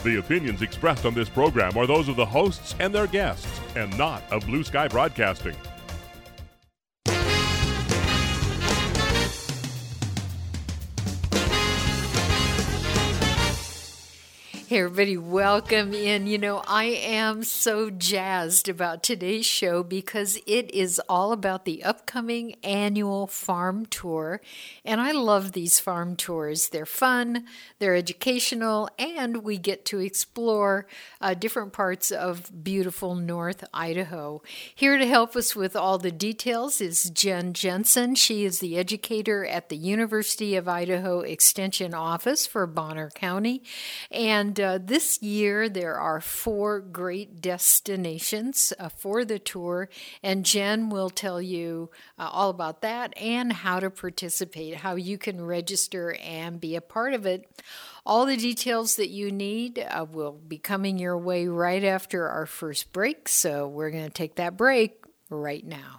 The opinions expressed on this program are those of the hosts and their guests, and not of Blue Sky Broadcasting. Hey everybody, welcome in. You know, I am so jazzed about today's show because it is all about the upcoming annual farm tour. And I love these farm tours. They're fun, they're educational, and we get to explore different parts of beautiful North Idaho. Here to help us with all the details is Jen Jensen. She is the educator at the University of Idaho Extension Office for Bonner County. And this year, there are 4 great destinations for the tour, and Jen will tell you all about that and how to participate, how you can register and be a part of it. All the details that you need will be coming your way right after our first break, so we're going to take that break right now.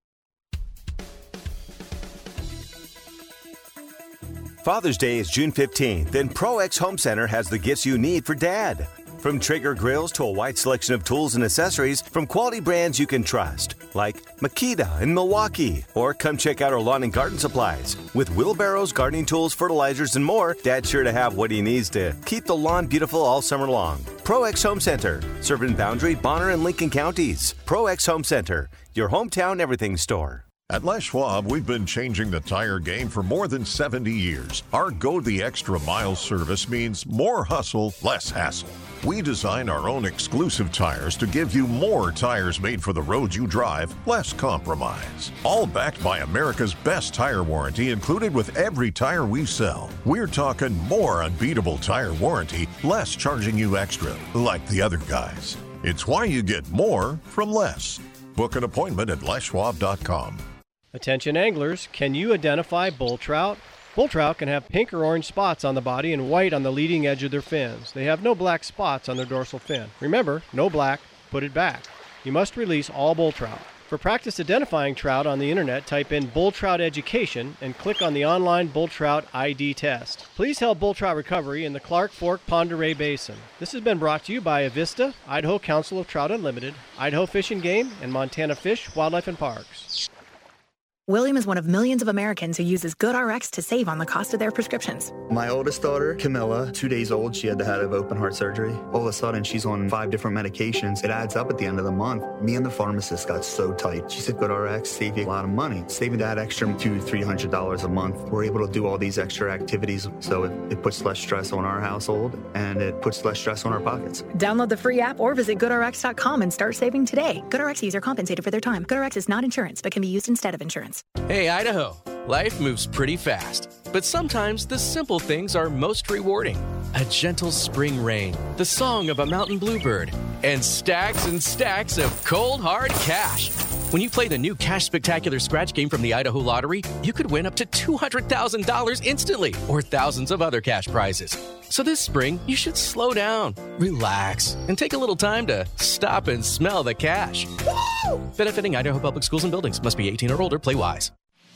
Father's Day is June 15th, and Pro-X Home Center has the gifts you need for Dad. From Traeger grills to a wide selection of tools and accessories from quality brands you can trust, like Makita and Milwaukee. Or come check out our lawn and garden supplies. With wheelbarrows, gardening tools, fertilizers, and more, Dad's sure to have what he needs to keep the lawn beautiful all summer long. Pro-X Home Center, serving Boundary, Bonner, and Lincoln counties. Pro-X Home Center, your hometown everything store. At Les Schwab, we've been changing the tire game for more than 70 years. Our Go the Extra Mile service means more hustle, less hassle. We design our own exclusive tires to give you more tires made for the road you drive, less compromise. All backed by America's best tire warranty included with every tire we sell. We're talking more unbeatable tire warranty, less charging you extra, like the other guys. It's why you get more from less. Book an appointment at leschwab.com. Attention anglers, can you identify bull trout? Bull trout can have pink or orange spots on the body and white on the leading edge of their fins. They have no black spots on their dorsal fin. Remember, no black, put it back. You must release all bull trout. For practice identifying trout on the internet, type in bull trout education and click on the online bull trout ID test. Please help bull trout recovery in the Clark Fork Pend Oreille Basin. This has been brought to you by Avista, Idaho Council of Trout Unlimited, Idaho Fish and Game, and Montana Fish, Wildlife and Parks. William is one of millions of Americans who uses GoodRx to save on the cost of their prescriptions. My oldest daughter, Camilla, 2 days old, she had to have open heart surgery. All of a sudden, she's on 5 different medications. It adds up at the end of the month. Me and the pharmacist got so tight. She said, GoodRx save you a lot of money. Saving that extra $200-300 a month. We're able to do all these extra activities, so it puts less stress on our household, and it puts less stress on our pockets. Download the free app or visit GoodRx.com and start saving today. GoodRx users compensated for their time. GoodRx is not insurance, but can be used instead of insurance. Hey, Idaho. Life moves pretty fast, but sometimes the simple things are most rewarding. A gentle spring rain, the song of a mountain bluebird, and stacks of cold, hard cash. When you play the new Cash Spectacular Scratch game from the Idaho Lottery, you could win up to $200,000 instantly, or thousands of other cash prizes. So this spring, you should slow down, relax, and take a little time to stop and smell the cash. Woo! Benefiting Idaho Public Schools and Buildings. Must be 18 or older. Play wise.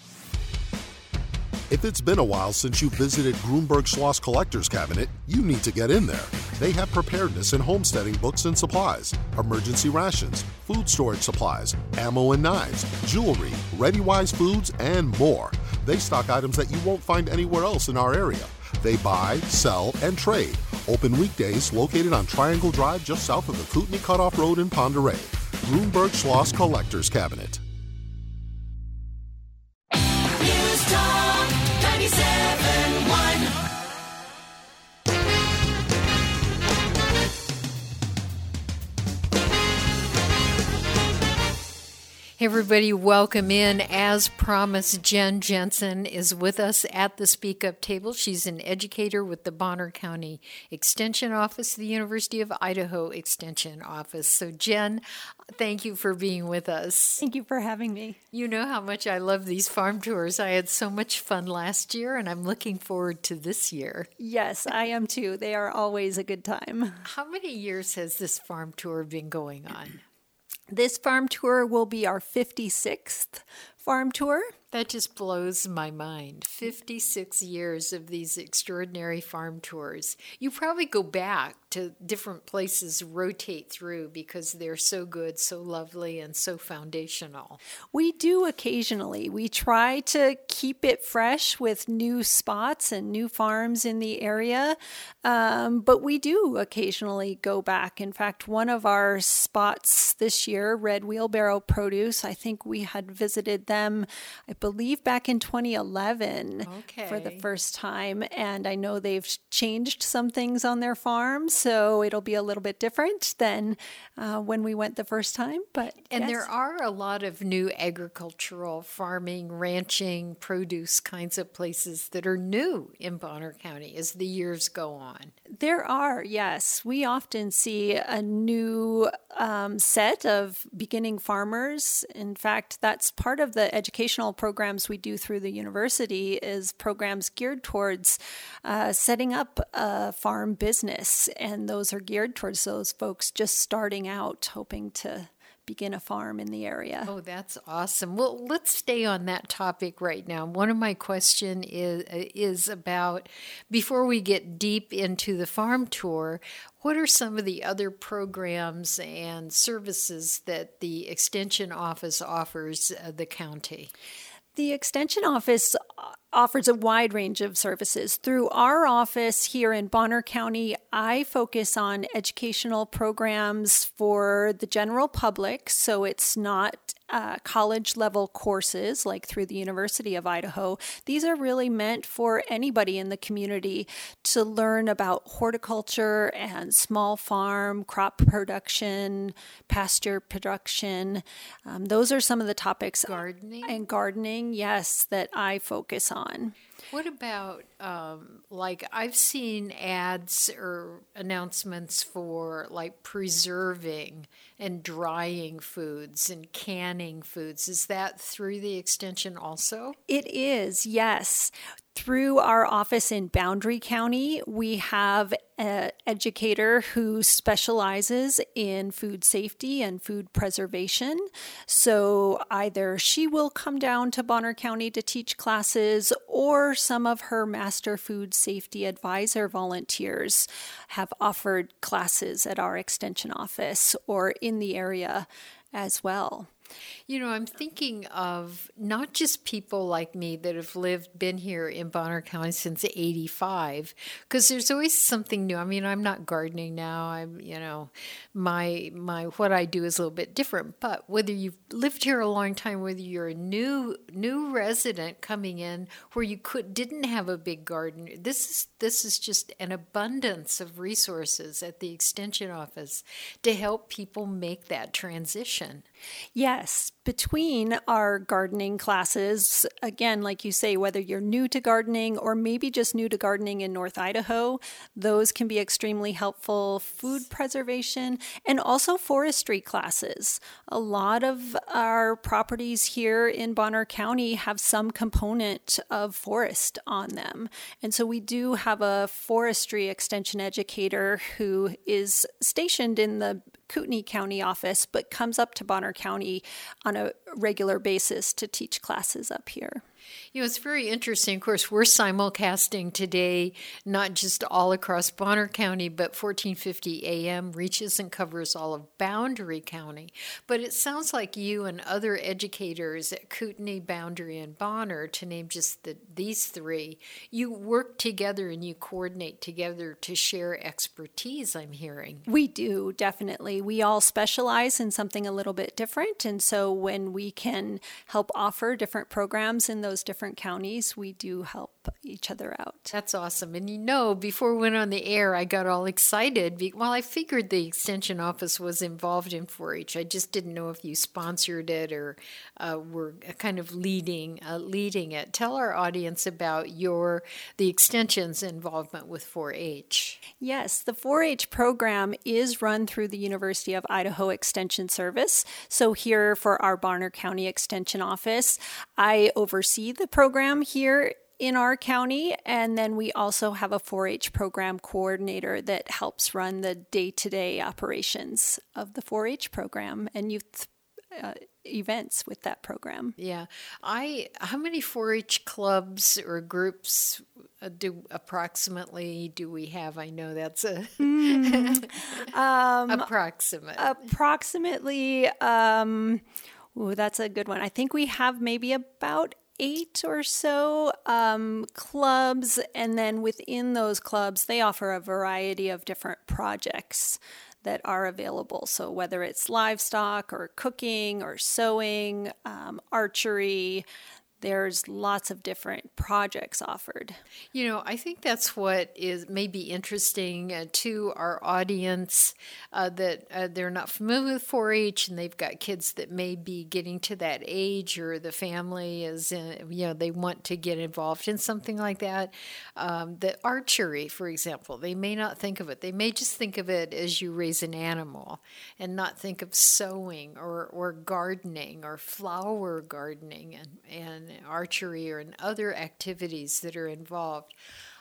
If it's been a while since you visited Grunberg Schloss Collector's Cabinet, you need to get in there. They have preparedness and homesteading books and supplies, emergency rations, food storage supplies, ammo and knives, jewelry, ReadyWise foods, and more. They stock items that you won't find anywhere else in our area. They buy, sell, and trade. Open weekdays, located on Triangle Drive just south of the Kootenai Cutoff Road in Pend Oreille. Grunberg Schloss Collector's Cabinet. News Talk 97.1. Hey everybody, welcome in. As promised, Jen Jensen is with us at the Speak Up table. She's an educator with the Bonner County Extension Office, the University of Idaho Extension Office. So Jen, thank you for being with us. Thank you for having me. You know how much I love these farm tours. I had so much fun last year, and I'm looking forward to this year. Yes, I am too. They are always a good time. How many years has this farm tour been going on? This farm tour will be our 56th farm tour. That just blows my mind. 56 years of these extraordinary farm tours. You probably go back to different places rotate through because they're so good, so lovely, and so foundational? We do occasionally. We try to keep it fresh with new spots and new farms in the area, but we do occasionally go back. In fact, one of our spots this year, Red Wheelbarrow Produce, I think we had visited them, I believe, back in 2011 for the first time, and I know they've changed some things on their farm, so it'll be a little bit different than when we went the first time. And there are a lot of new agricultural farming, ranching, produce kinds of places that are new in Bonner County as the years go on. There are, yes. We often see a new set of beginning farmers. In fact, that's part of the educational programs we do through the university, is programs geared towards setting up a farm business. And those are geared towards those folks just starting out, hoping to begin a farm in the area. Oh, that's awesome. Well, let's stay on that topic right now. One of my questions is about, before we get deep into the farm tour, what are some of the other programs and services that the Extension Office offers the county? The Extension Office offers a wide range of services. Through our office here in Bonner County, I focus on educational programs for the general public, so it's not college-level courses like through the University of Idaho. These are really meant for anybody in the community to learn about horticulture and small farm, crop production, pasture production. Those are some of the topics. Gardening? And gardening, yes, that I focus on. What about, like, I've seen ads or announcements for, like, preserving and drying foods and canning foods. Is that through the Extension also? It is, yes. Through our office in Boundary County, we have an educator who specializes in food safety and food preservation. So either she will come down to Bonner County to teach classes, or some of her Master Food Safety Advisor volunteers have offered classes at our Extension office or in the area as well. You know, I'm thinking of not just people like me that have been here in Bonner County since '85, because there's always something new. I mean, I'm not gardening now. I'm, you know, my what I do is a little bit different. But whether you've lived here a long time, whether you're a new resident coming in where you didn't have a big garden, this is just an abundance of resources at the Extension Office to help people make that transition. Yes, between our gardening classes, again, like you say, whether you're new to gardening or maybe just new to gardening in North Idaho, those can be extremely helpful. Food preservation and also forestry classes. A lot of our properties here in Bonner County have some component of forest on them. And so we do have a forestry extension educator who is stationed in the Kootenai County office, but comes up to Bonner County on a regular basis to teach classes up here. You know, it's very interesting. Of course, we're simulcasting today, not just all across Bonner County, but 1450 AM reaches and covers all of Boundary County. But it sounds like you and other educators at Kootenai, Boundary, and Bonner, to name just these three, you work together and you coordinate together to share expertise, I'm hearing. We do, definitely. We all specialize in something a little bit different. And so when we can help offer different programs in those different counties, we do help each other out. That's awesome. And you know, before we went on the air, I got all excited. Well, I figured the Extension Office was involved in 4-H. I just didn't know if you sponsored it or were kind of leading it. Tell our audience about the Extension's involvement with 4-H. Yes, the 4-H program is run through the University of Idaho Extension Service. So here for our Bonner County Extension Office, I oversee the program here in our county, and then we also have a 4-H program coordinator that helps run the day-to-day operations of the 4-H program and youth events with that program. Yeah. How many 4-H clubs or groups approximately do we have? I know that's a approximate. Approximately, that's a good one. I think we have maybe about 8 or so clubs, and then within those clubs, they offer a variety of different projects that are available. So whether it's livestock or cooking or sewing, archery, there's lots of different projects offered. You know, I think that's what is maybe interesting to our audience, that they're not familiar with 4-H and they've got kids that may be getting to that age, or the family is, they want to get involved in something like that. The archery, for example, they may not think of it. They may just think of it as you raise an animal and not think of sewing or gardening or flower gardening and archery or in other activities that are involved.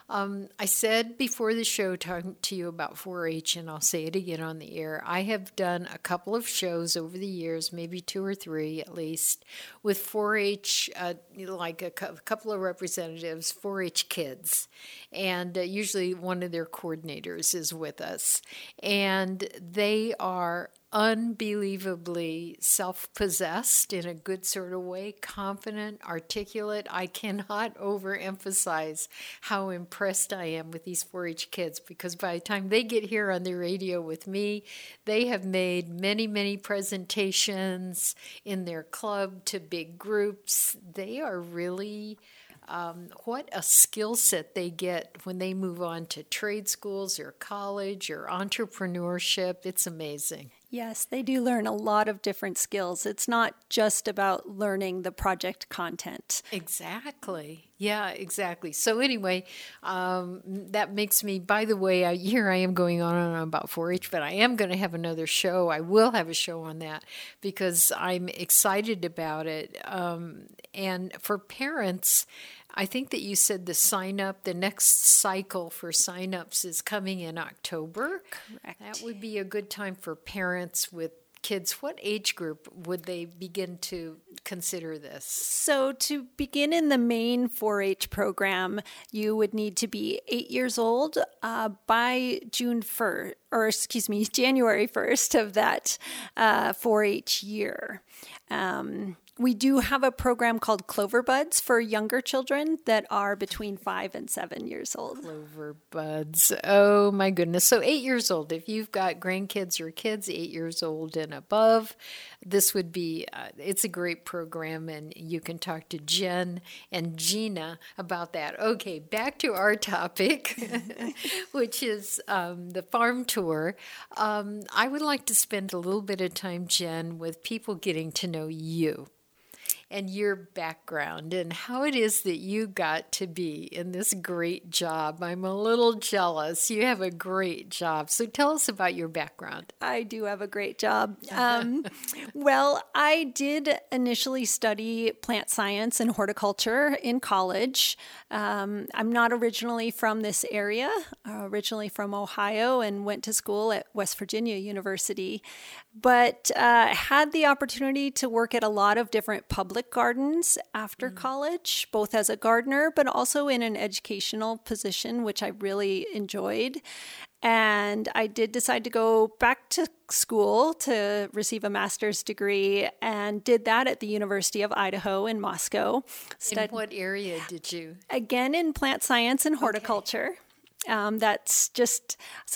I said before the show, talking to you about 4-H, and I'll say it again on the air, I have done a couple of shows over the years, maybe 2 or 3 at least, with 4-H, like a couple of representatives, 4-H kids. And usually one of their coordinators is with us. And they are unbelievably self-possessed in a good sort of way, confident, articulate. I cannot overemphasize how impressed I am with these 4-H kids, because by the time they get here on the radio with me, they have made many, many presentations in their club to big groups. They are really... what a skill set they get when they move on to trade schools or college or entrepreneurship. It's amazing. Yes, they do learn a lot of different skills. It's not just about learning the project content. Exactly. Yeah, exactly. So anyway, that makes me, by the way, here I am going on and on about 4-H, but I am going to have another show. I will have a show on that because I'm excited about it. And for parents, I think that you said the next cycle for sign-ups is coming in October. Correct. That would be a good time for parents with kids. What age group would they begin to consider this? So to begin in the main 4-H program, you would need to be 8 years old by January 1st of that 4-H year. We do have a program called Clover Buds for younger children that are between 5 and 7 years old. Clover Buds. Oh, my goodness. So 8 years old. If you've got grandkids or kids 8 years old and above, this would be, it's a great program, and you can talk to Jen and Gina about that. Okay, back to our topic, which is the farm tour. I would like to spend a little bit of time, Jen, with people getting to know you and your background and how it is that you got to be in this great job. I'm a little jealous. You have a great job. So tell us about your background. I do have a great job. Well, I did initially study plant science and horticulture in college. I'm not originally from this area, originally from Ohio, and went to school at West Virginia University, but had the opportunity to work at a lot of different public gardens after college, both as a gardener, but also in an educational position, which I really enjoyed. And I did decide to go back to school to receive a master's degree, and did that at the University of Idaho in Moscow. In what area did you? Again, in plant science and horticulture. That's just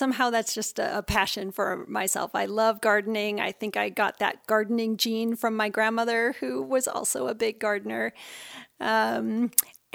a passion for myself. I love gardening. I think I got that gardening gene from my grandmother, who was also a big gardener. And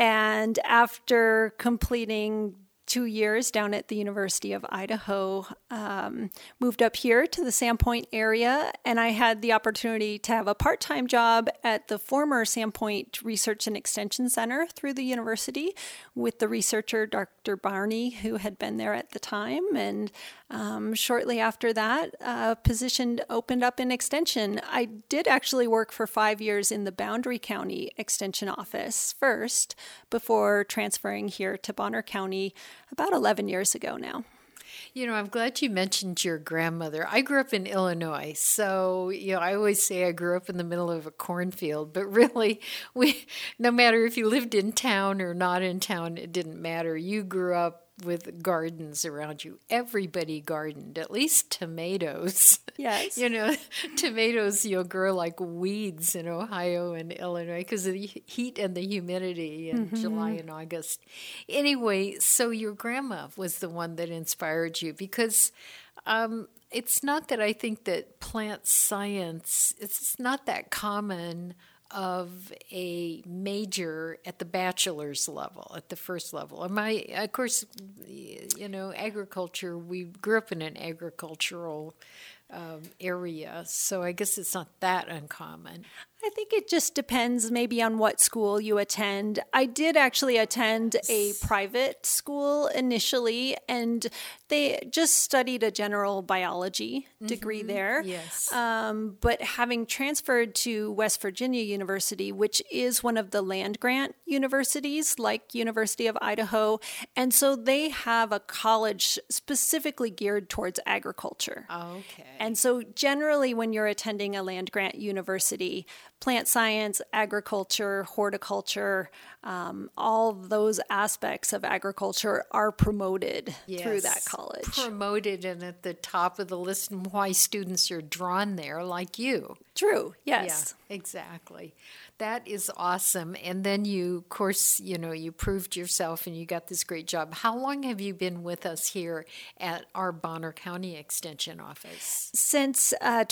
after completing 2 years down at the University of Idaho, moved up here to the Sandpoint area, and I had the opportunity to have a part-time job at the former Sandpoint Research and Extension Center through the university with the researcher Dr. Barney, who had been there at the time. And shortly after that, a position opened up in Extension. I did actually work for 5 years in the Boundary County Extension office first, before transferring here to Bonner County about 11 years ago now. I'm glad you mentioned your grandmother. I grew up in Illinois, so, I always say I grew up in the middle of a cornfield, but really, no matter if you lived in town or not in town, it didn't matter. You grew up with gardens around you. Everybody gardened, at least tomatoes. Yes. Tomatoes, grow like weeds in Ohio and Illinois because of the heat and the humidity in July and August. Anyway, so your grandma was the one that inspired you because it's not that I think that plant science, it's not that common of a major at the bachelor's level, at the first level. Of course, agriculture, we grew up in an agricultural area, so I guess it's not that uncommon. I think it just depends maybe on what school you attend. I did actually attend a private school initially, and they just studied a general biology degree there. Yes. But having transferred to West Virginia University, which is one of the land-grant universities like University of Idaho, and so they have a college specifically geared towards agriculture. Okay. And so generally when you're attending a land-grant university, plant science, agriculture, horticulture, all those aspects of agriculture are promoted through that college. Promoted and at the top of the list, and why students are drawn there like you. True, yes. Yeah, exactly. That is awesome. And then you, of course, you proved yourself and you got this great job. How long have you been with us here at our Bonner County Extension Office? Since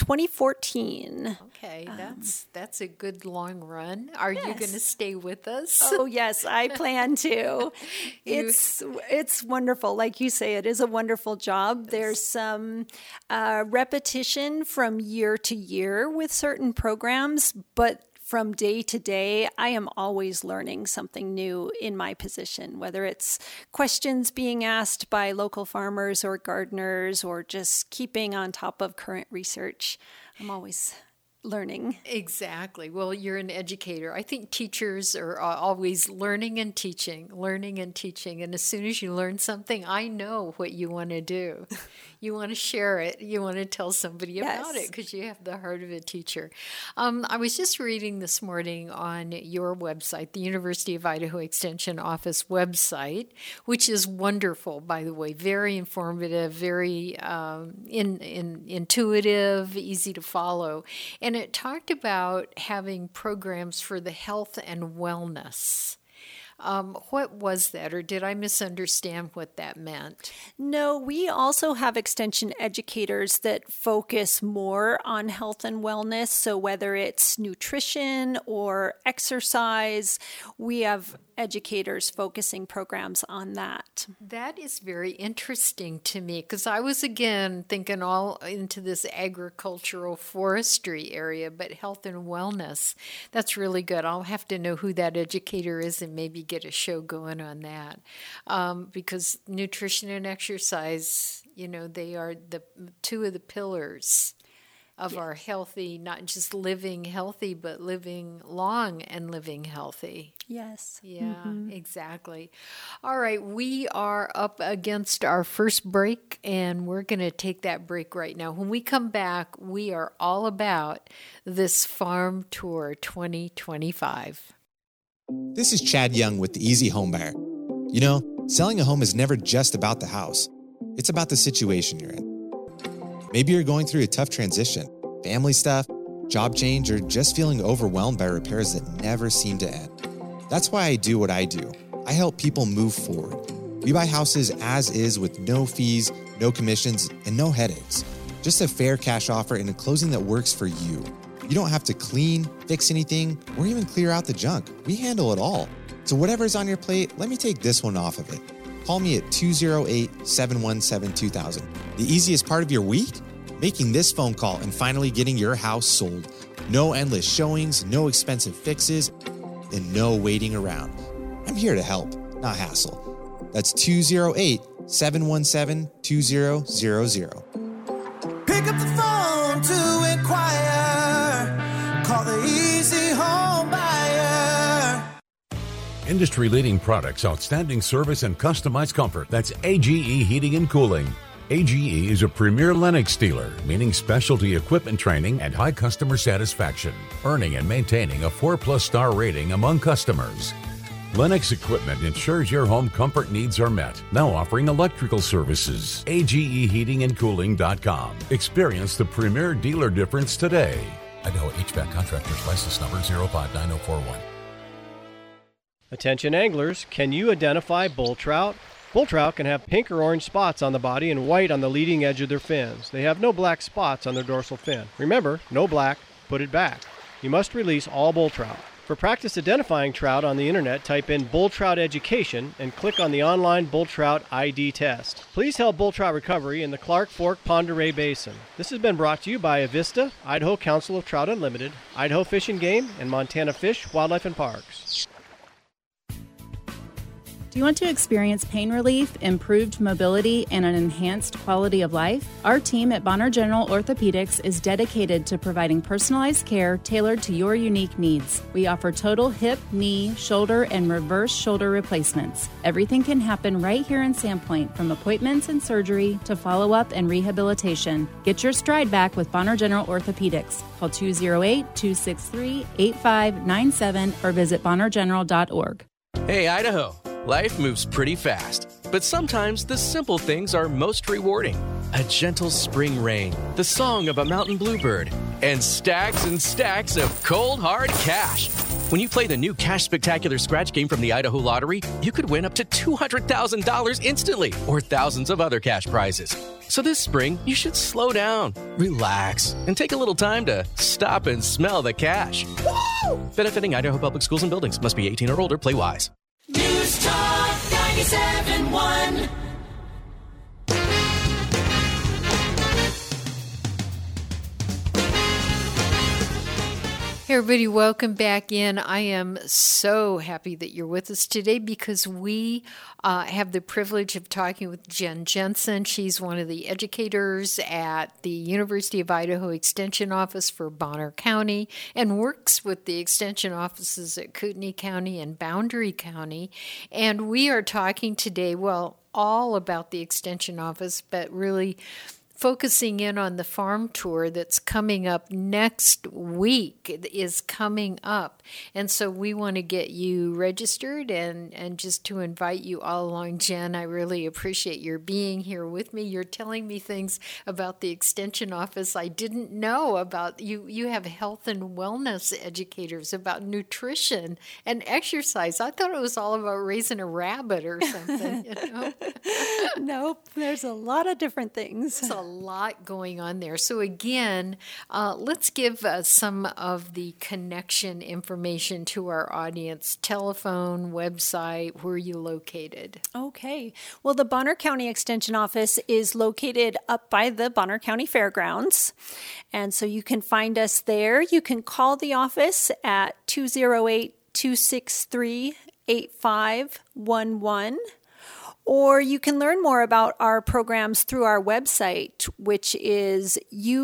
2014. Okay, that's a good long run. Are you going to stay with us? Oh, yes, I plan to. It's wonderful. Like you say, it is a wonderful job. There's some repetition from year to year with certain programs, but from day to day, I am always learning something new in my position, whether it's questions being asked by local farmers or gardeners or just keeping on top of current research. I'm always learning. Exactly. Well, you're an educator. I think teachers are always learning and teaching. And as soon as you learn something, I know what you want to do. You want to share it. You want to tell somebody about it because you have the heart of a teacher. I was just reading this morning on your website, the University of Idaho Extension Office website, which is wonderful, by the way, very informative, very intuitive, easy to follow. And it talked about having programs for the health and wellness. What was that, or did I misunderstand what that meant? No, we also have extension educators that focus more on health and wellness. So whether it's nutrition or exercise, we have educators focusing programs on that. That is very interesting to me because I was, again, thinking all into this agricultural forestry area, but health and wellness, that's really good. I'll have to know who that educator is and maybe get a show going on that because nutrition and exercise, they are the two of the pillars of our healthy, not just living healthy, but living long and living healthy. Yes. Yeah, exactly. All right, we are up against our first break, and we're going to take that break right now. When we come back, we are all about this Farm Tour 2025. This is Chad Young with the Easy Home Buyer. Selling a home is never just about the house. It's about the situation you're in. Maybe you're going through a tough transition, family stuff, job change, or just feeling overwhelmed by repairs that never seem to end. That's why I do what I do. I help people move forward. We buy houses as is with no fees, no commissions, and no headaches. Just a fair cash offer and a closing that works for you. You don't have to clean, fix anything, or even clear out the junk. We handle it all. So whatever's on your plate, let me take this one off of it. Call me at 208-717-2000. The easiest part of your week? Making this phone call and finally getting your house sold. No endless showings, no expensive fixes, and no waiting around. I'm here to help, not hassle. That's 208-717-2000. Pick up the phone to inquire. Call the Easy Home Buyer. Industry-leading products, outstanding service, and customized comfort. That's AGE Heating and Cooling. AGE is a premier Lennox dealer, meaning specialty equipment training and high customer satisfaction, earning and maintaining a 4+ star rating among customers. Lennox Equipment ensures your home comfort needs are met. Now offering electrical services. AGEheatingandcooling.com. Experience the premier dealer difference today. Idaho HVAC Contractors License Number 059041. Attention anglers, can you identify bull trout? Bull trout can have pink or orange spots on the body and white on the leading edge of their fins. They have no black spots on their dorsal fin. Remember, no black, put it back. You must release all bull trout. For practice identifying trout on the internet, type in bull trout education and click on the online bull trout ID test. Please help bull trout recovery in the Clark Fork Pend Oreille Basin. This has been brought to you by Avista, Idaho Council of Trout Unlimited, Idaho Fish and Game, and Montana Fish, Wildlife and Parks. Do you want to experience pain relief, improved mobility, and an enhanced quality of life? Our team at Bonner General Orthopedics is dedicated to providing personalized care tailored to your unique needs. We offer total hip, knee, shoulder, and reverse shoulder replacements. Everything can happen right here in Sandpoint, from appointments and surgery to follow-up and rehabilitation. Get your stride back with Bonner General Orthopedics. Call 208-263-8597 or visit bonnergeneral.org. Hey, Idaho. Life moves pretty fast, but sometimes the simple things are most rewarding. A gentle spring rain, the song of a mountain bluebird, and stacks of cold, hard cash. When you play the new Cash Spectacular scratch game from the Idaho Lottery, you could win up to $200,000 instantly, or thousands of other cash prizes. So this spring, you should slow down, relax, and take a little time to stop and smell the cash. Woo! Benefiting Idaho Public Schools and Buildings. Must be 18 or older. Play wise. News Talk 97.1. Hey everybody, welcome back in. I am so happy that you're with us today because we have the privilege of talking with Jen Jensen. She's one of the educators at the University of Idaho Extension Office for Bonner County and works with the extension offices at Kootenai County and Boundary County. And we are talking today, well, all about the extension office, but really focusing in on the farm tour that's coming up next week. It is coming up. And so we want to get you registered and just to invite you all along. Jen, I really appreciate your being here with me. You're telling me things about the extension office I didn't know about. You have health and wellness educators about nutrition and exercise. I thought it was all about raising a rabbit or something. You know? Nope, there's a lot of different things. There's a lot going on there. So again, let's give some of the connection information to our audience. Telephone, website, where are you located? Okay. Well, the Bonner County Extension Office is located up by the Bonner County Fairgrounds. And so you can find us there. You can call the office at 208-263-8511. Or you can learn more about our programs through our website, which is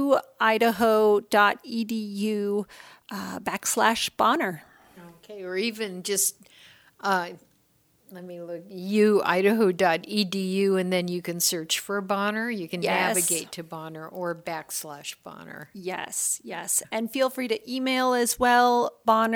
uidaho.edu/Bonner. Okay, or even just, let me look, uidaho.edu, and then you can search for Bonner. You can navigate to Bonner or /Bonner. Yes, yes. And feel free to email as well,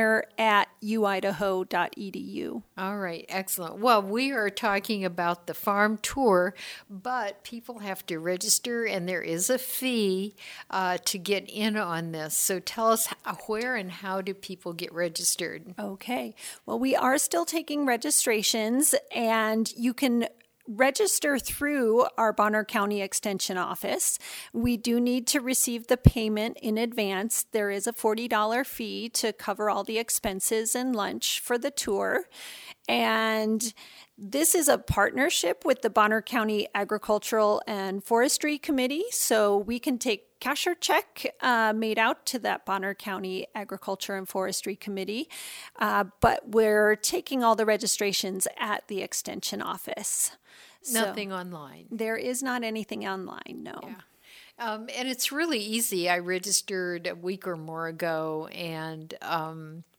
bonner@uidaho.edu. All right, excellent. Well, we are talking about the farm tour, but people have to register, and there is a fee to get in on this. So tell us where and how do people get registered? Okay. Well, we are still taking registrations, and you can register through our Bonner County Extension Office. We do need to receive the payment in advance. There is a $40 fee to cover all the expenses and lunch for the tour. And this is a partnership with the Bonner County Agricultural and Forestry Committee, so we can take cash or check made out to that Bonner County Agriculture and Forestry Committee, but we're taking all the registrations at the Extension Office. Nothing online. There is not anything online, no. Yeah. And it's really easy. I registered a week or more ago, and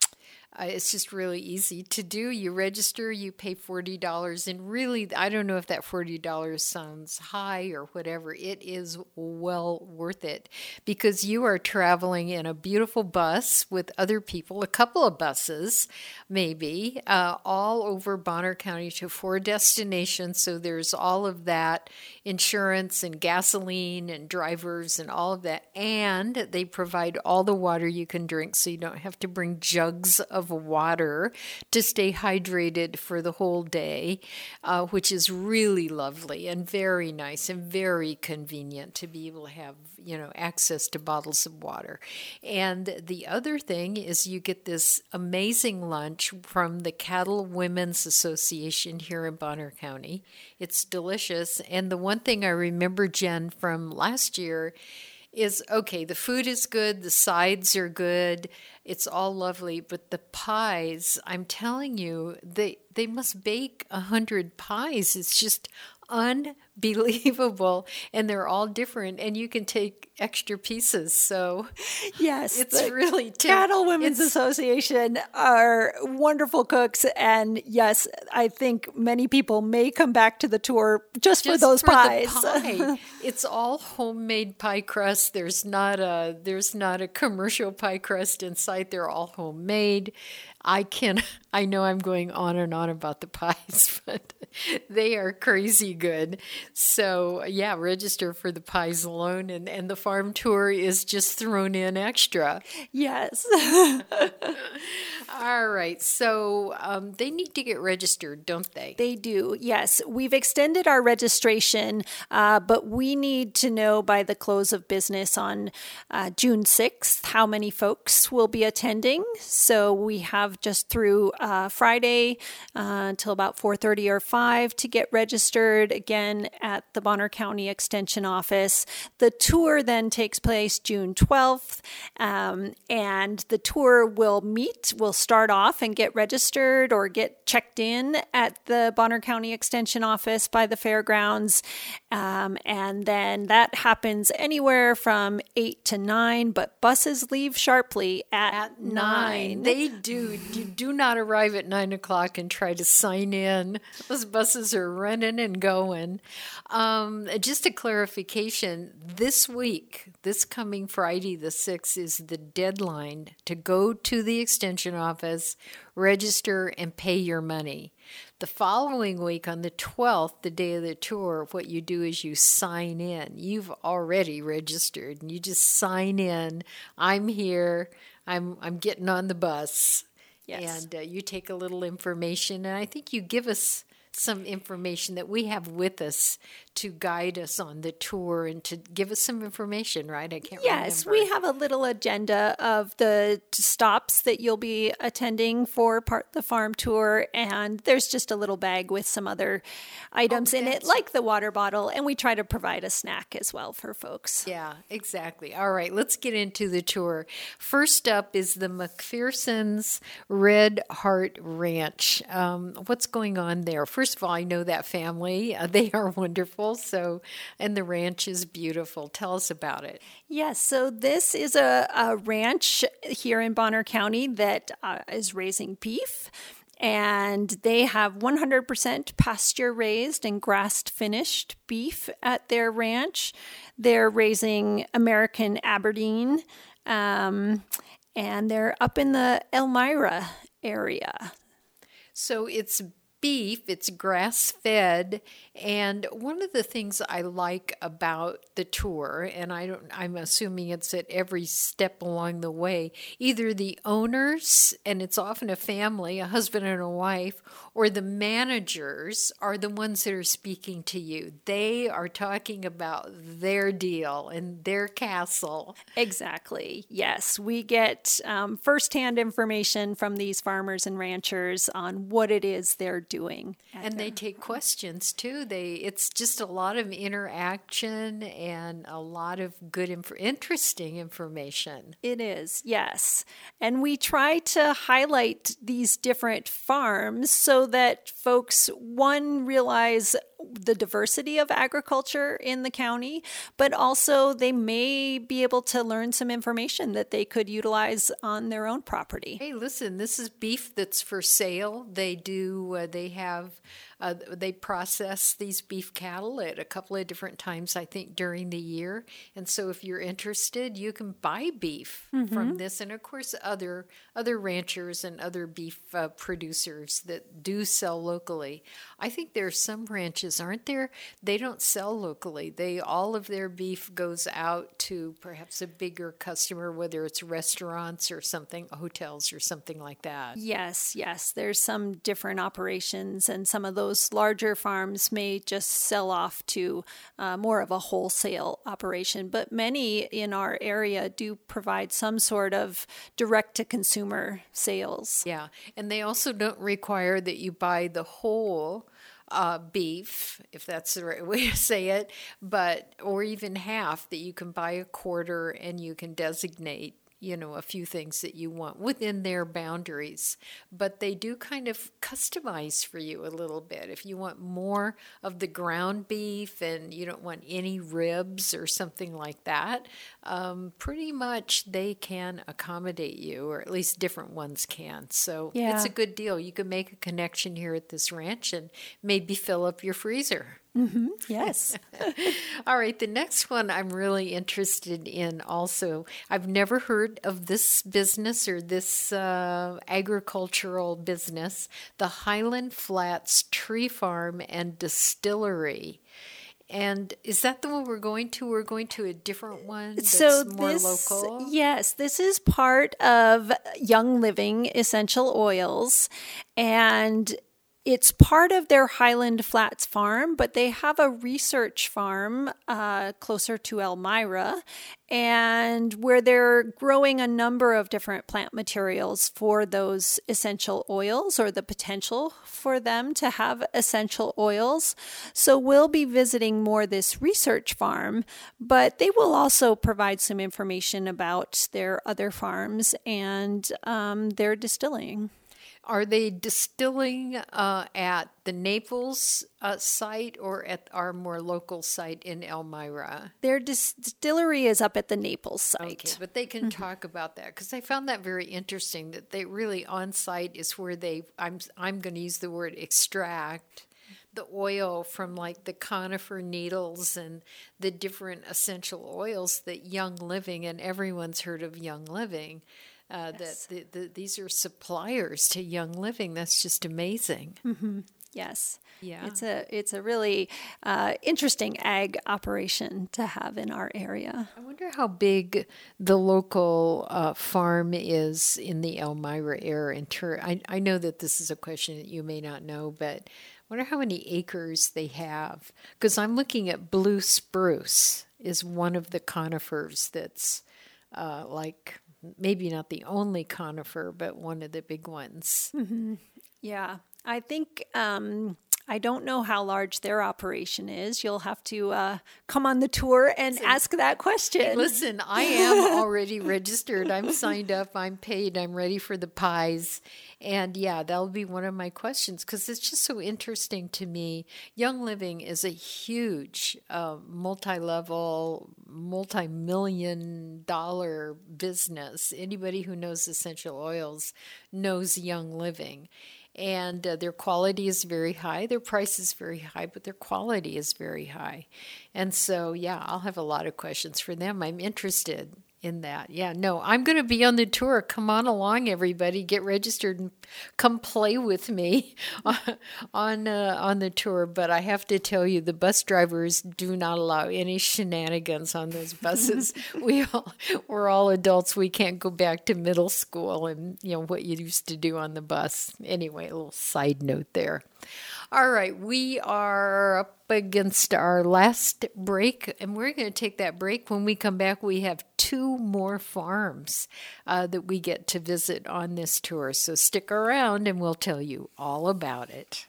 It's just really easy to do. You register, you pay $40, and really, I don't know if that $40 sounds high or whatever. It is well worth it because you are traveling in a beautiful bus with other people, a couple of buses maybe, all over Bonner County to 4 destinations. So there's all of that insurance and gasoline and drivers and all of that. And they provide all the water you can drink, so you don't have to bring jugs of water to stay hydrated for the whole day, which is really lovely and very nice and very convenient to be able to have, access to bottles of water. And the other thing is you get this amazing lunch from the Cattle Women's Association here in Bonner County. It's delicious. And the one thing I remember, Jen, from last year is, okay, the food is good, the sides are good, it's all lovely, but the pies, I'm telling you, they must bake 100 pies. It's just unbelievable, and they're all different, and you can take extra pieces. So yes, it's really Cattle Women's Association are wonderful cooks, and yes, I think many people may come back to the tour just for those pies. Pie. It's all homemade pie crust. There's not a commercial pie crust inside. They're all homemade. I know I'm going on and on about the pies, but they are crazy good. So yeah, register for the pies alone, and the farm tour is just thrown in extra. Yes. All right. So they need to get registered, don't they? They do. Yes. We've extended our registration, but we need to know by the close of business on June 6th how many folks will be attending. So we have just through Friday until about 4:30 or 5 to get registered, again at the Bonner County Extension Office. The tour then takes place June 12th, and the tour will start off and get registered or get checked in at the Bonner County Extension Office by the fairgrounds, and then that happens anywhere from 8 to 9, but buses leave sharply at 9. They do. You do not arrive at 9 o'clock and try to sign in. Those buses are running and going. Just a clarification, this week, this coming Friday the 6th is the deadline to go to the extension office, register, and pay your money. The following week on the 12th, the day of the tour, what you do is you sign in. You've already registered, and you just sign in. I'm here. I'm getting on the bus. Yes. And you take a little information, and I think you give us some information that we have with us to guide us on the tour and to give us some information, right? I can't remember. Yes, we have a little agenda of the stops that you'll be attending for the farm tour, and there's just a little bag with some other items in it, like the water bottle, and we try to provide a snack as well for folks. Yeah, exactly. All right, let's get into the tour. First up is the McPherson's Red Heart Ranch. What's going on there? First of all, I know that family. They are wonderful. And the ranch is beautiful. Tell us about it. Yes, so this is a ranch here in Bonner County that is raising beef. And they have 100% pasture raised and grass finished beef at their ranch. They're raising American Aberdeen, and they're up in the Elmira area. So it's beef, it's grass-fed, and one of the things I like about the tour, and I'm assuming it's at every step along the way, either the owners, and it's often a family, a husband and a wife, or the managers are the ones that are speaking to you. They are talking about their deal and their castle. Exactly. Yes, we get firsthand information from these farmers and ranchers on what it is they're doing. And they take questions too. It's just a lot of interaction and a lot of good, interesting information. It is, yes. And we try to highlight these different farms so that folks, one, realize the diversity of agriculture in the county, but also they may be able to learn some information that they could utilize on their own property. Hey, listen, this is beef that's for sale. They process these beef cattle at a couple of different times, I think, during the year. And so if you're interested, you can buy beef from this. And of course, other ranchers and other beef producers that do sell locally. I think there are some ranches, aren't there? They don't sell locally. All of their beef goes out to perhaps a bigger customer, whether it's restaurants or something, hotels or something like that. Yes. There's some different operations, and some of those larger farms may just sell off to more of a wholesale operation. But many in our area do provide some sort of direct-to-consumer sales. Yeah, and they also don't require that you buy the whole beef, if that's the right way to say it, or even half, that you can buy a quarter and you can designate a few things that you want within their boundaries. But they do kind of customize for you a little bit. If you want more of the ground beef and you don't want any ribs or something like that, pretty much they can accommodate you, or at least different ones can. So It's a good deal. You can make a connection here at this ranch and maybe fill up your freezer. Yes. All right. The next one I'm really interested in also. I've never heard of this business or this agricultural business, the Highland Flats Tree Farm and Distillery. And is that the one we're going to? We're going to a different one that's more local? Yes, this is part of Young Living Essential Oils, and it's part of their Highland Flats farm, but they have a research farm closer to Elmira, and where they're growing a number of different plant materials for those essential oils, or the potential for them to have essential oils. So we'll be visiting more this research farm, but they will also provide some information about their other farms and their distilling. Are they distilling at the Naples site or at our more local site in Elmira? Their distillery is up at the Naples site. Okay, but they can talk about that, because I found that very interesting, that they really on site is where I'm going to use the word extract the oil from like the conifer needles and the different essential oils that Young Living, and everyone's heard of Young Living, yes. That these are suppliers to Young Living. That's just amazing. Yes. Yeah. It's a really interesting ag operation to have in our area. I wonder how big the local farm is in the Elmira area. I know that this is a question that you may not know, but I wonder how many acres they have. Because I'm looking at blue spruce is one of the conifers that's like maybe not the only conifer, but one of the big ones. Yeah. I think, I don't know how large their operation is. You'll have to come on the tour and ask that question. Hey, listen, I am already registered. I'm signed up. I'm paid. I'm ready for the pies. And yeah, that'll be one of my questions, because it's just so interesting to me. Young Living is a huge multi-level, multi-million-dollar business. Anybody who knows essential oils knows Young Living. And their quality is very high. Their price is very high, but their quality is very high. And so, yeah, I'll have a lot of questions for them. I'm interested in that. Yeah, no, I'm going to be on the tour. Come on along, everybody. Get registered and come play with me on the tour. But I have to tell you, the bus drivers do not allow any shenanigans on those buses. We're all adults. We can't go back to middle school and what you used to do on the bus. Anyway, a little side note there. All right, we are up against our last break, and we're going to take that break. When we come back, we have 2 more farms that we get to visit on this tour. So stick around, and we'll tell you all about it.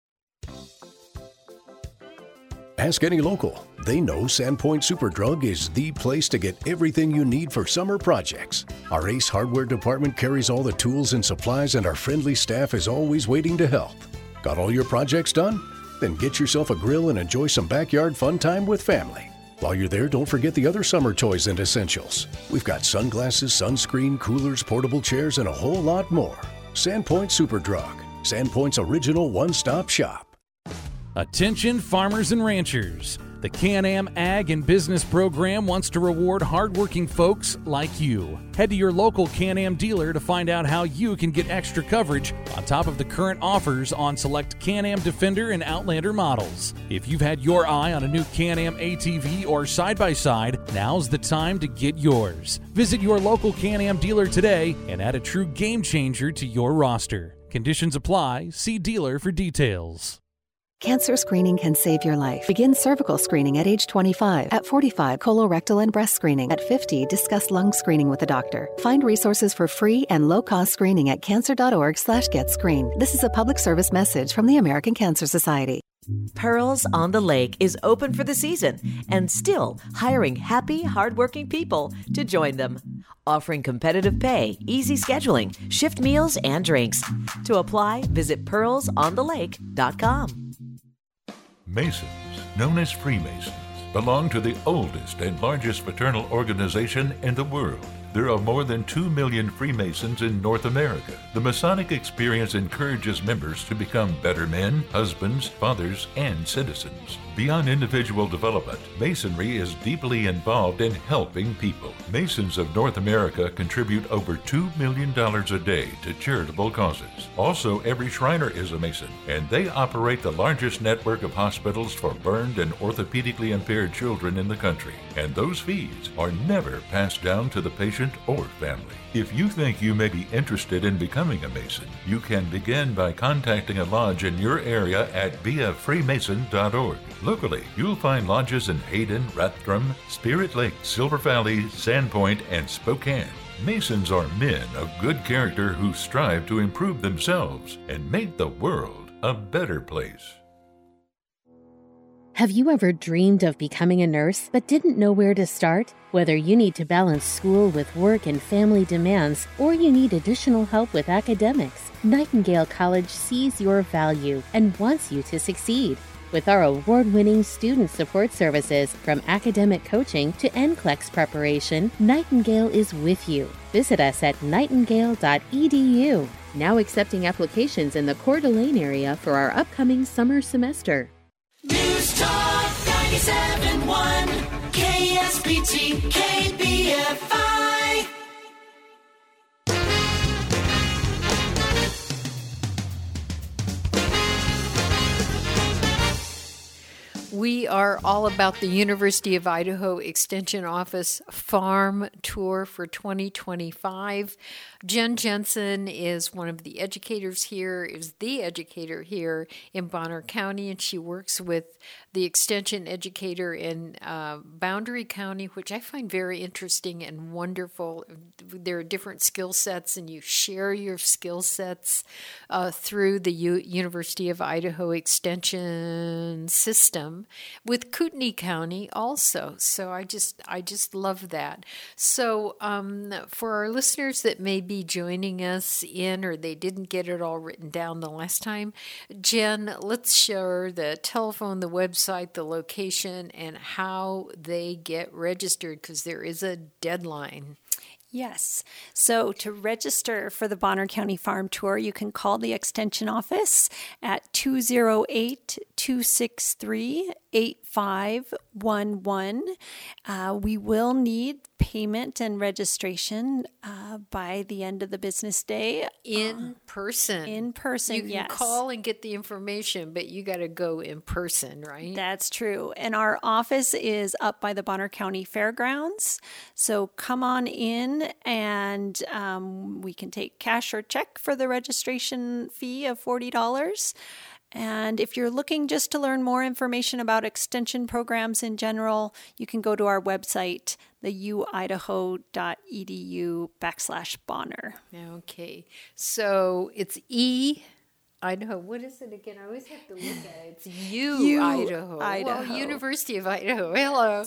Ask any local. They know Sandpoint Superdrug is the place to get everything you need for summer projects. Our Ace Hardware department carries all the tools and supplies, and our friendly staff is always waiting to help. Got all your projects done? Then get yourself a grill and enjoy some backyard fun time with family. While you're there, don't forget the other summer toys and essentials. We've got sunglasses, sunscreen, coolers, portable chairs, and a whole lot more. Sandpoint Superdrug, Sandpoint's original one-stop shop. Attention farmers and ranchers. The Can-Am Ag and Business Program wants to reward hardworking folks like you. Head to your local Can-Am dealer to find out how you can get extra coverage on top of the current offers on select Can-Am Defender and Outlander models. If you've had your eye on a new Can-Am ATV or side-by-side, now's the time to get yours. Visit your local Can-Am dealer today and add a true game changer to your roster. Conditions apply. See dealer for details. Cancer screening can save your life. Begin cervical screening at age 25. At 45, colorectal and breast screening. At 50, discuss lung screening with a doctor. Find resources for free and low-cost screening at cancer.org/getscreened. This is a public service message from the American Cancer Society. Pearls on the Lake is open for the season and still hiring happy, hardworking people to join them. Offering competitive pay, easy scheduling, shift meals, and drinks. To apply, visit pearlsonthelake.com. Masons, known as Freemasons, belong to the oldest and largest fraternal organization in the world. There are more than 2 million Freemasons in North America. The Masonic experience encourages members to become better men, husbands, fathers, and citizens. Beyond individual development, Masonry is deeply involved in helping people. Masons of North America contribute over $2 million a day to charitable causes. Also, every Shriner is a Mason, and they operate the largest network of hospitals for burned and orthopedically impaired children in the country. And those fees are never passed down to the patient or family. If you think you may be interested in becoming a Mason, you can begin by contacting a lodge in your area at beafreemason.org. Locally, you'll find lodges in Hayden, Rathdrum, Spirit Lake, Silver Valley, Sandpoint, and Spokane. Masons are men of good character who strive to improve themselves and make the world a better place. Have you ever dreamed of becoming a nurse but didn't know where to start? Whether you need to balance school with work and family demands, or you need additional help with academics, Nightingale College sees your value and wants you to succeed. With our award-winning student support services, from academic coaching to NCLEX preparation, Nightingale is with you. Visit us at nightingale.edu. Now accepting applications in the Coeur d'Alene area for our upcoming summer semester. News Talk 97.1 KSPT KBFI. We are all about the University of Idaho Extension Office Farm Tour for 2025. Jen Jensen is one of the educators here, is the educator here in Bonner County, and she works with the extension educator in Boundary County, which I find very interesting and wonderful. There are different skill sets, and you share your skill sets through the University of Idaho Extension system with Kootenai County also. So I just love that. So for our listeners that may be joining us in, or they didn't get it all written down the last time, Jen, let's share the telephone, the website, the location, and how they get registered, because there is a deadline. Yes. So to register for the Bonner County Farm Tour, you can call the Extension office at 208-263-8511. We will need payment and registration by the end of the business day. In person. In person, you can call and get the information, but you got to go in person, right? That's true. And our office is up by the Bonner County Fairgrounds. So come on in, and we can take cash or check for the registration fee of $40. And if you're looking just to learn more information about extension programs in general, you can go to our website, theuidaho.edu/Bonner. Okay. So it's E Idaho. What is it again? I always have to look at it. It's Idaho. Well, University of Idaho. Hello.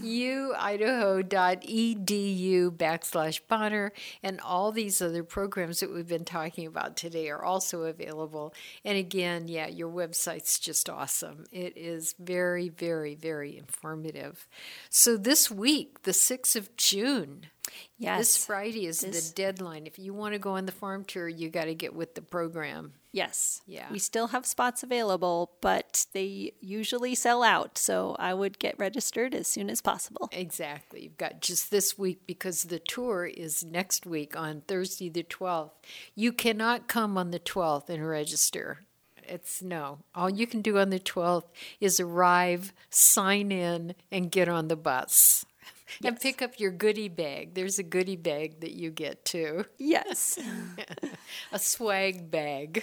uidaho.edu/Bonner. And all these other programs that we've been talking about today are also available. And again, yeah, your website's just awesome. It is very, very, very informative. So this week, the 6th of June, this Friday is the deadline. If you want to go on the farm tour, you got to get with the program. Yes. Yeah. We still have spots available, but they usually sell out. So I would get registered as soon as possible. Exactly. You've got just this week because the tour is next week on Thursday the 12th. You cannot come on the 12th and register. All you can do on the 12th is arrive, sign in, and get on the bus. Yes. And pick up your goodie bag. There's a goodie bag that you get too. Yes. A swag bag.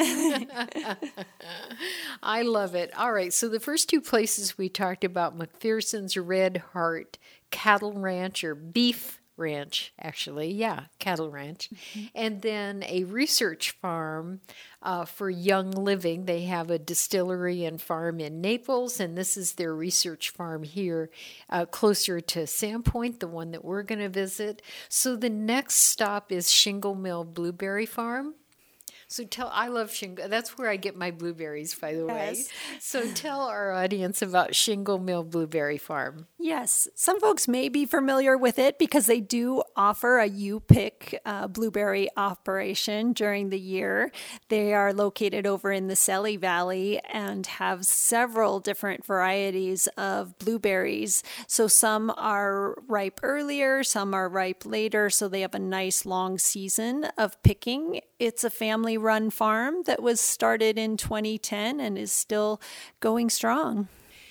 I love it. All right. So the first two places we talked about, McPherson's Red Heart Cattle Ranch or Beef Ranch, actually. Yeah, cattle ranch. Mm-hmm. And then a research farm for young living. They have a distillery and farm in Naples, and this is their research farm here closer to Sandpoint, the one that we're going to visit. So the next stop is Shingle Mill Blueberry Farm. So I love Shingle. That's where I get my blueberries, by the way. So tell our audience about Shingle Mill Blueberry Farm. Yes. Some folks may be familiar with it because they do offer a U-Pick blueberry operation during the year. They are located over in the Selly Valley and have several different varieties of blueberries. So some are ripe earlier, some are ripe later. So they have a nice long season of picking. It's a family-run farm that was started in 2010 and is still going strong.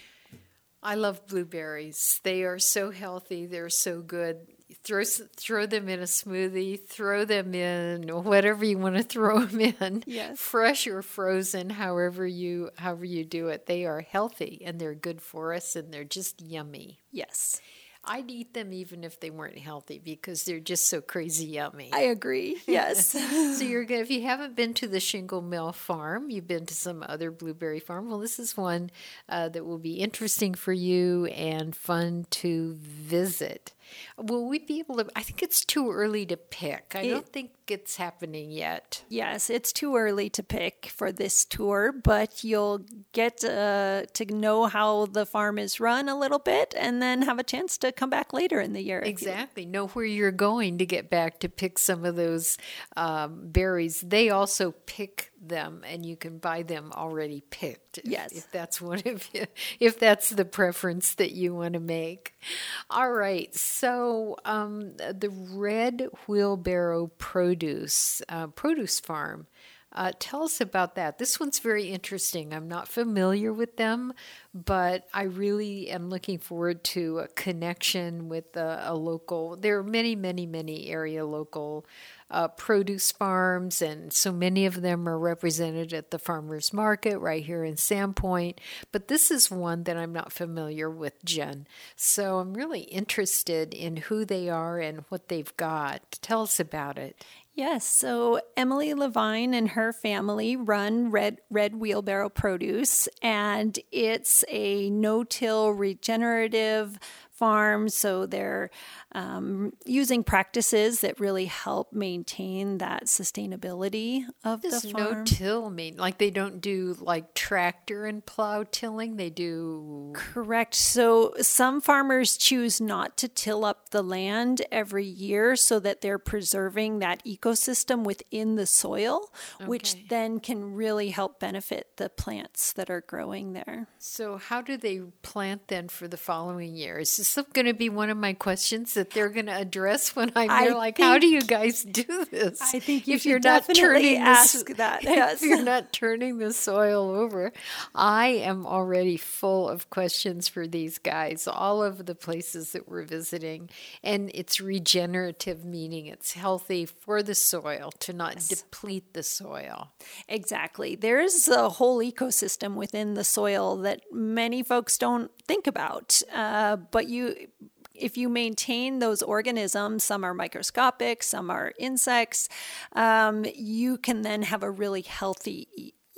I love blueberries. They are so healthy. They're so good. Throw them in a smoothie. Throw them in whatever you want to throw them in. Yes. Fresh or frozen, however you do it. They are healthy and they're good for us and they're just yummy. Yes. I'd eat them even if they weren't healthy because they're just so crazy yummy. I agree. Yes. So you're good. If you haven't been to the Shingle Mill Farm, you've been to some other blueberry farm. Well, this is one that will be interesting for you and fun to visit. Will we be able to? I think it's too early to pick. I don't think it's happening yet. Yes, it's too early to pick for this tour, but you'll get to know how the farm is run a little bit and then have a chance to come back later in the year. Exactly. Know where you're going to get back to pick some of those berries. They also pick them and you can buy them already picked. Yes. If that's one of you, if that's the preference that you want to make. All right. So the Red Wheelbarrow Produce Farm. Tell us about that. This one's very interesting. I'm not familiar with them, but I really am looking forward to a connection with a local. There are many, many, many area local produce farms, and so many of them are represented at the farmers market right here in Sandpoint. But this is one that I'm not familiar with, Jen. So I'm really interested in who they are and what they've got. Tell us about it. Yes, so Emily Levine and her family run Red Wheelbarrow Produce, and it's a no-till regenerative farm, so they're using practices that really help maintain that sustainability of the farm. No-till mean? Like they don't do like tractor and plow tilling? They do... Correct. So some farmers choose not to till up the land every year so that they're preserving that ecosystem within the soil, which then can really help benefit the plants that are growing there. So how do they plant then for the following year? Is this going to be one of my questions that they're going to address when I'm there? Like, how do you guys do this? I think you should definitely ask that. Yes. If you're not turning the soil over. I am already full of questions for these guys, all of the places that we're visiting. And it's regenerative, meaning it's healthy for the soil to not deplete the soil. Exactly. There's a whole ecosystem within the soil that many folks don't think about. But if you maintain those organisms, some are microscopic, some are insects, you can then have a really healthy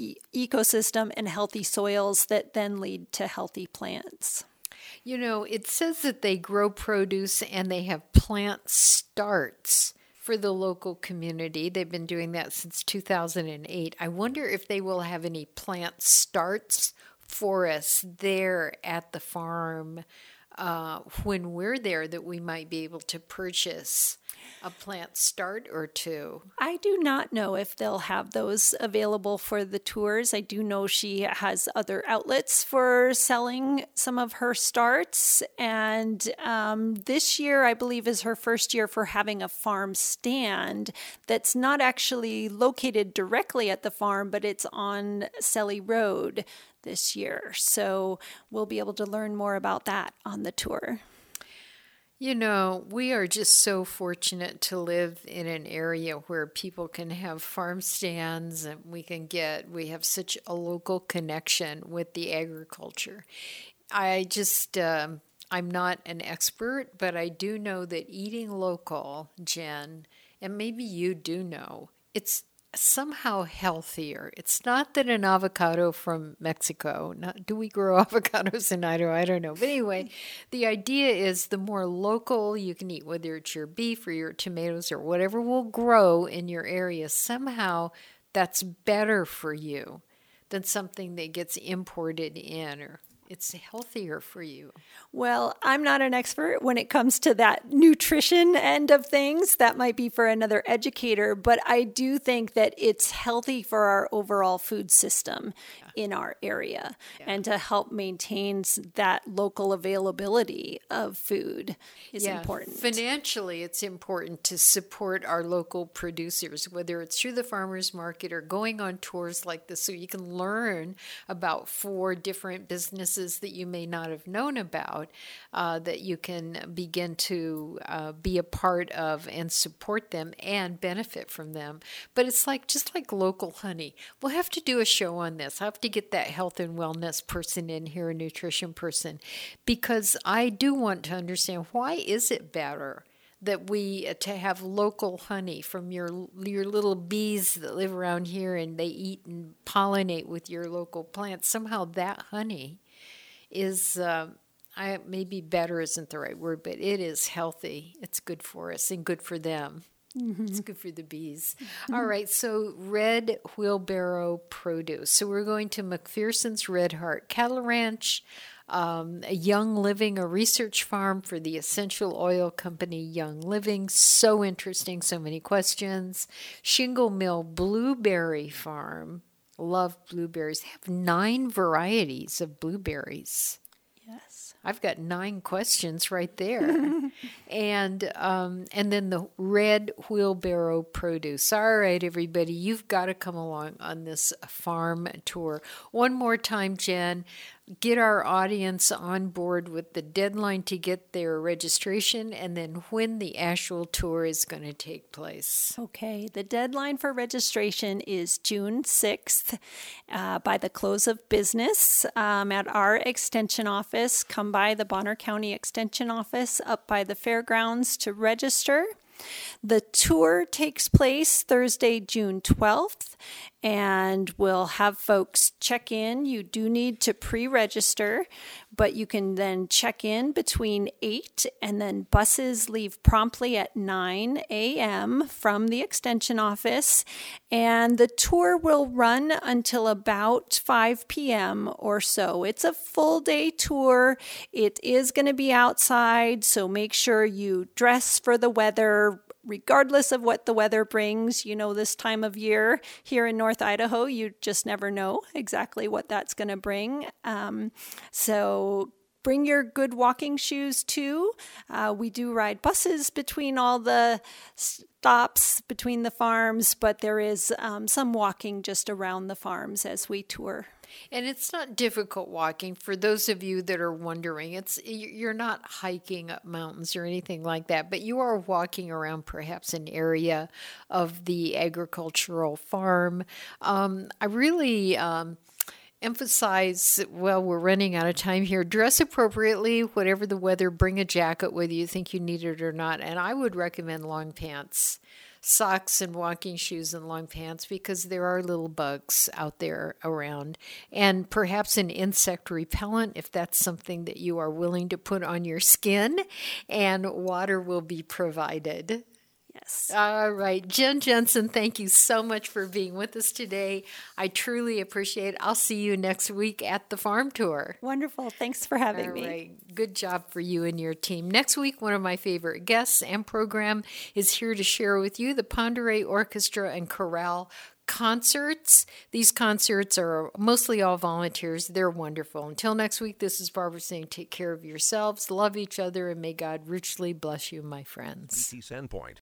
ecosystem and healthy soils that then lead to healthy plants. You know, it says that they grow produce and they have plant starts for the local community. They've been doing that since 2008. I wonder if they will have any plant starts for us there at the farm when we're there that we might be able to purchase a plant start or two. I do not know if they'll have those available for the tours. I do know she has other outlets for selling some of her starts. And this year, I believe, is her first year for having a farm stand that's not actually located directly at the farm, but it's on Selly Road this year. So we'll be able to learn more about that on the tour. You know, we are just so fortunate to live in an area where people can have farm stands and we have such a local connection with the agriculture. I'm not an expert, but I do know that eating local, Jen, and maybe you do know, it's somehow healthier. It's not that an avocado from Mexico, do we grow avocados in Idaho? I don't know. But anyway, the idea is the more local you can eat, whether it's your beef or your tomatoes or whatever will grow in your area, somehow that's better for you than something that gets imported in, or it's healthier for you. Well, I'm not an expert when it comes to that nutrition end of things. That might be for another educator, but I do think that it's healthy for our overall food system in our area and to help maintain that local availability of food is important. Financially, it's important to support our local producers, whether it's through the farmers market or going on tours like this so you can learn about 4 different businesses that you may not have known about, that you can begin to be a part of and support them and benefit from them. But it's just like local honey. We'll have to do a show on this. I have to get that health and wellness person in here, a nutrition person, because I do want to understand, why is it better that to have local honey from your little bees that live around here and they eat and pollinate with your local plants? Somehow that honey is, maybe better isn't the right word, but it is healthy. It's good for us and good for them. Mm-hmm. It's good for the bees. Mm-hmm. All right, so Red Wheelbarrow Produce. So we're going to McPherson's Red Heart Cattle Ranch, a Young Living, a research farm for the essential oil company Young Living. So interesting, so many questions. Shingle Mill Blueberry Farm. Love blueberries. They have 9 varieties of blueberries. Yes. I've got 9 questions right there. And then the Red Wheelbarrow Produce. All right, everybody, you've got to come along on this farm tour. One more time, Jen, get our audience on board with the deadline to get their registration and then when the actual tour is going to take place. Okay, the deadline for registration is June 6th by the close of business at our extension office. Come by the Bonner County Extension Office up by the fairgrounds to register. The tour takes place Thursday, June 12th, and we'll have folks check in. You do need to pre-register, but you can then check in between 8 and then buses leave promptly at 9 a.m. from the extension office, and the tour will run until about 5 p.m. or so. It's a full day tour. It is going to be outside, so make sure you dress for the weather, regardless of what the weather brings. You know, this time of year here in North Idaho, you just never know exactly what that's going to bring. So bring your good walking shoes too. We do ride buses between all the stops between the farms, but there is some walking just around the farms as we tour. And it's not difficult walking. For those of you that are wondering, you're not hiking up mountains or anything like that, but you are walking around perhaps an area of the agricultural farm. I really emphasize, well, we're running out of time here. Dress appropriately, whatever the weather. Bring a jacket, whether you think you need it or not. And I would recommend long pants, socks and walking shoes and long pants, because there are little bugs out there around. And perhaps an insect repellent if that's something that you are willing to put on your skin. And water will be provided. Yes. All right. Jen Jensen, thank you so much for being with us today. I truly appreciate it. I'll see you next week at the farm tour. Wonderful. Thanks for having me. All right. Good job for you and your team. Next week, one of my favorite guests and program is here to share with you the Pend Oreille Orchestra and Chorale concerts. These concerts are mostly all volunteers. They're wonderful. Until next week, this is Barbara saying take care of yourselves, love each other, and may God richly bless you, my friends. BC Sandpoint.